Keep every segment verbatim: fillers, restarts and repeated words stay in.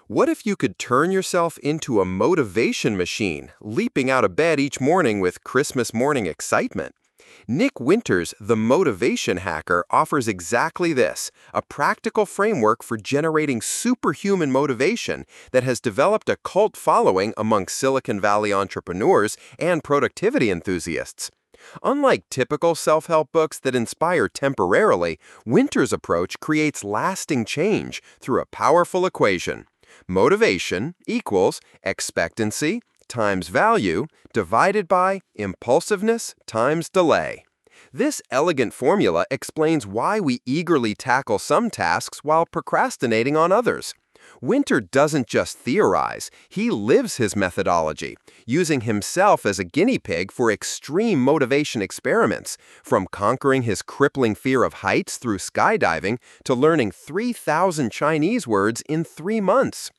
What if you could turn yourself into a motivation machine, leaping out of bed each morning with Christmas morning excitement? Nick Winters, the motivation hacker, offers exactly this, a practical framework for generating superhuman motivation that has developed a cult following among Silicon Valley entrepreneurs and productivity enthusiasts. Unlike typical self-help books that inspire temporarily, Winters' approach creates lasting change through a powerful equation. Motivation equals expectancy times value divided by impulsiveness times delay. This elegant formula explains why we eagerly tackle some tasks while procrastinating on others. Winter doesn't just theorize, he lives his methodology, using himself as a guinea pig for extreme motivation experiments, from conquering his crippling fear of heights through skydiving to learning three thousand Chinese words in three months.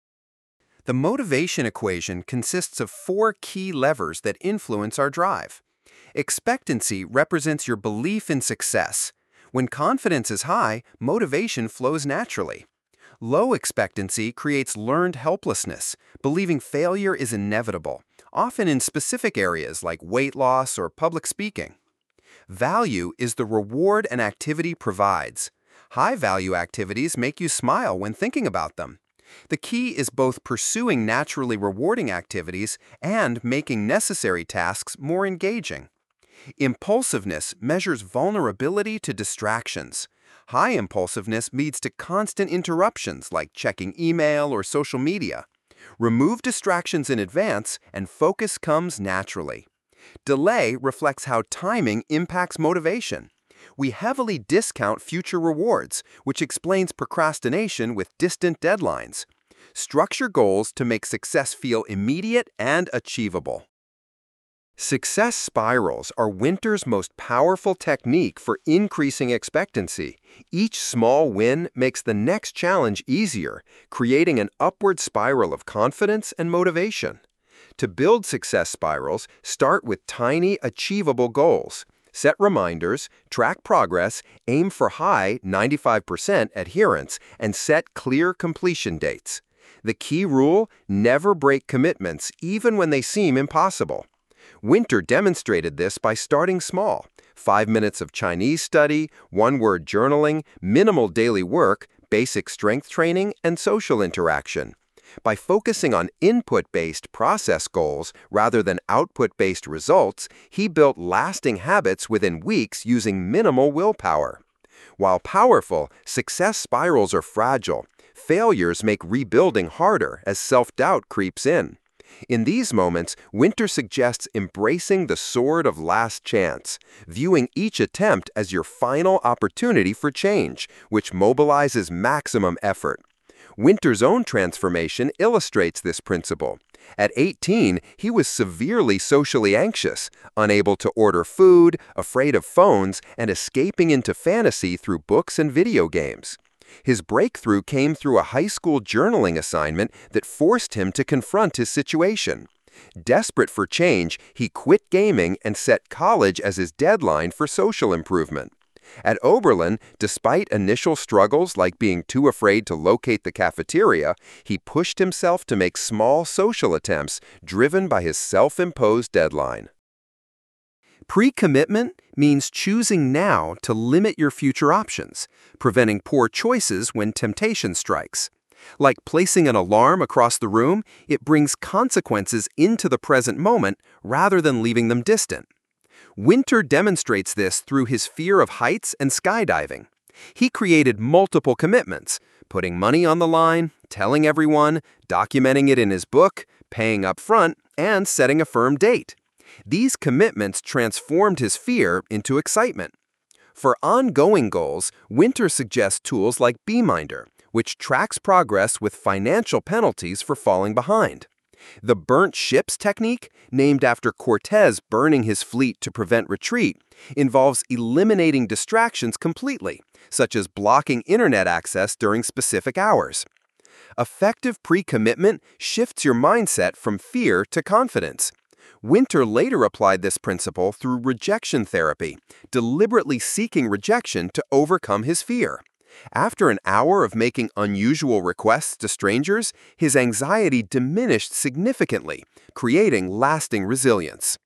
The motivation equation consists of four key levers that influence our drive. Expectancy represents your belief in success. When confidence is high, motivation flows naturally. Low expectancy creates learned helplessness, believing failure is inevitable, often in specific areas like weight loss or public speaking. Value is the reward an activity provides. High-value activities make you smile when thinking about them. The key is both pursuing naturally rewarding activities and making necessary tasks more engaging. Impulsiveness measures vulnerability to distractions. High impulsiveness leads to constant interruptions like checking email or social media. Remove distractions in advance and focus comes naturally. Delay reflects how timing impacts motivation. We heavily discount future rewards, which explains procrastination with distant deadlines. Structure goals to make success feel immediate and achievable. Success spirals are Winters' most powerful technique for increasing expectancy. Each small win makes the next challenge easier, creating an upward spiral of confidence and motivation. To build success spirals, start with tiny, achievable goals. Set reminders, track progress, aim for high ninety-five percent adherence, and set clear completion dates. The key rule: never break commitments, even when they seem impossible. Winter demonstrated this by starting small. Five minutes of Chinese study, one-word journaling, minimal daily work, basic strength training, and social interaction. By focusing on input-based process goals rather than output-based results, he built lasting habits within weeks using minimal willpower. While powerful, success spirals are fragile. Failures make rebuilding harder as self-doubt creeps in. In these moments, Winter suggests embracing the sword of last chance, viewing each attempt as your final opportunity for change, which mobilizes maximum effort. Winter's own transformation illustrates this principle. At eighteen, he was severely socially anxious, unable to order food, afraid of phones, and escaping into fantasy through books and video games. His breakthrough came through a high school journaling assignment that forced him to confront his situation. Desperate for change, he quit gaming and set college as his deadline for social improvement. At Oberlin, despite initial struggles like being too afraid to locate the cafeteria, he pushed himself to make small social attempts, driven by his self-imposed deadline. Pre-commitment means choosing now to limit your future options, preventing poor choices when temptation strikes. Like placing an alarm across the room, it brings consequences into the present moment rather than leaving them distant. Winter demonstrates this through his fear of heights and skydiving. He created multiple commitments, putting money on the line, telling everyone, documenting it in his book, paying up front, and setting a firm date. These commitments transformed his fear into excitement. For ongoing goals, Winter suggests tools like Beeminder, which tracks progress with financial penalties for falling behind. The burnt ships technique, named after Cortez burning his fleet to prevent retreat, involves eliminating distractions completely, such as blocking internet access during specific hours. Effective pre-commitment shifts your mindset from fear to confidence. Winter later applied this principle through rejection therapy, deliberately seeking rejection to overcome his fear. After an hour of making unusual requests to strangers, his anxiety diminished significantly, creating lasting resilience.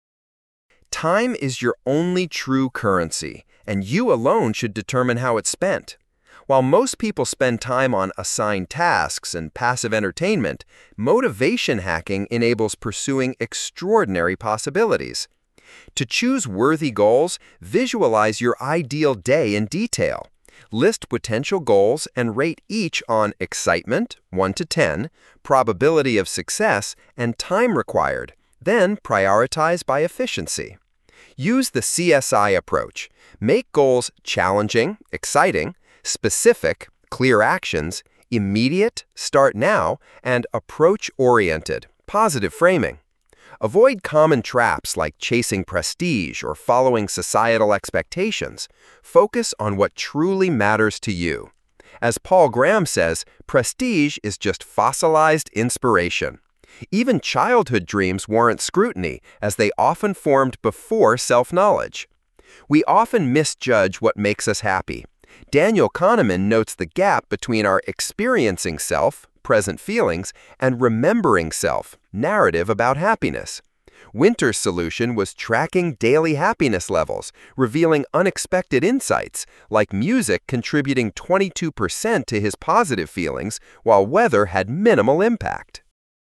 Time is your only true currency, and you alone should determine how it's spent. While most people spend time on assigned tasks and passive entertainment, motivation hacking enables pursuing extraordinary possibilities. To choose worthy goals, visualize your ideal day in detail. List potential goals and rate each on excitement, one to ten, probability of success, and time required. Then prioritize by efficiency. Use the C S I approach. Make goals challenging, exciting, specific, clear actions, immediate, start now, and approach-oriented, positive framing. Avoid common traps like chasing prestige or following societal expectations. Focus on what truly matters to you. As Paul Graham says, prestige is just fossilized inspiration. Even childhood dreams warrant scrutiny, as they often formed before self-knowledge. We often misjudge what makes us happy. Daniel Kahneman notes the gap between our experiencing self, present feelings, and remembering self, narrative about happiness. Winter's solution was tracking daily happiness levels, revealing unexpected insights, like music contributing twenty-two percent to his positive feelings, while weather had minimal impact.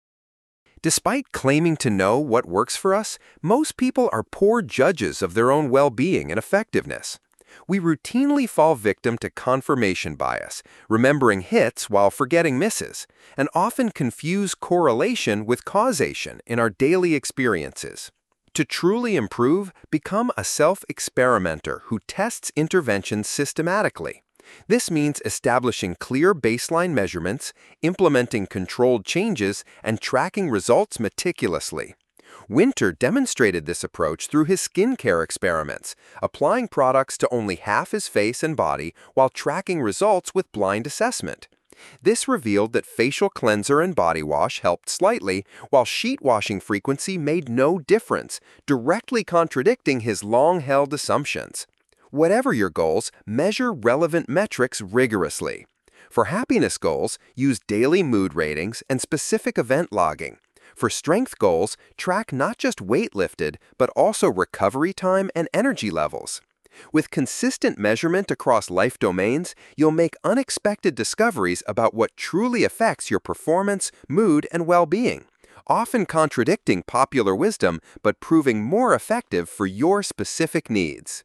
Despite claiming to know what works for us, most people are poor judges of their own well-being and effectiveness. We routinely fall victim to confirmation bias, remembering hits while forgetting misses, and often confuse correlation with causation in our daily experiences. To truly improve, become a self-experimenter who tests interventions systematically. This means establishing clear baseline measurements, implementing controlled changes, and tracking results meticulously. Winter demonstrated this approach through his skincare experiments, applying products to only half his face and body while tracking results with blind assessment. This revealed that facial cleanser and body wash helped slightly, while sheet washing frequency made no difference, directly contradicting his long-held assumptions. Whatever your goals, measure relevant metrics rigorously. For happiness goals, use daily mood ratings and specific event logging. For strength goals, track not just weight lifted, but also recovery time and energy levels. With consistent measurement across life domains, you'll make unexpected discoveries about what truly affects your performance, mood, and well-being, often contradicting popular wisdom but proving more effective for your specific needs.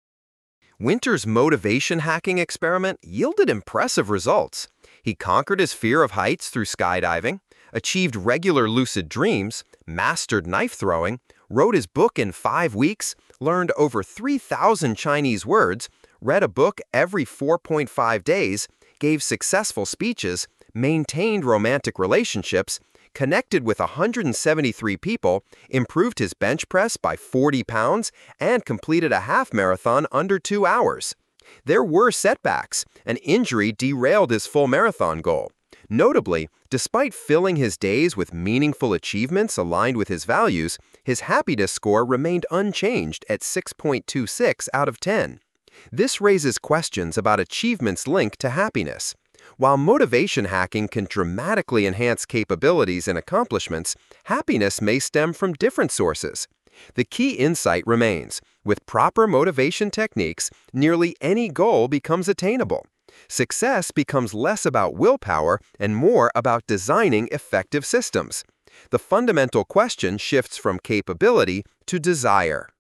Winter's motivation hacking experiment yielded impressive results. He conquered his fear of heights through skydiving, achieved regular lucid dreams, mastered knife throwing, wrote his book in five weeks, learned over three thousand Chinese words, read a book every four point five days, gave successful speeches, maintained romantic relationships, connected with one hundred seventy-three people, improved his bench press by forty pounds, and completed a half marathon under two hours. There were setbacks. An injury derailed his full marathon goal. Notably, despite filling his days with meaningful achievements aligned with his values, his happiness score remained unchanged at six point two six out of ten. This raises questions about achievements linked to happiness. While motivation hacking can dramatically enhance capabilities and accomplishments, happiness may stem from different sources. The key insight remains: with proper motivation techniques, nearly any goal becomes attainable. Success becomes less about willpower and more about designing effective systems. The fundamental question shifts from capability to desire.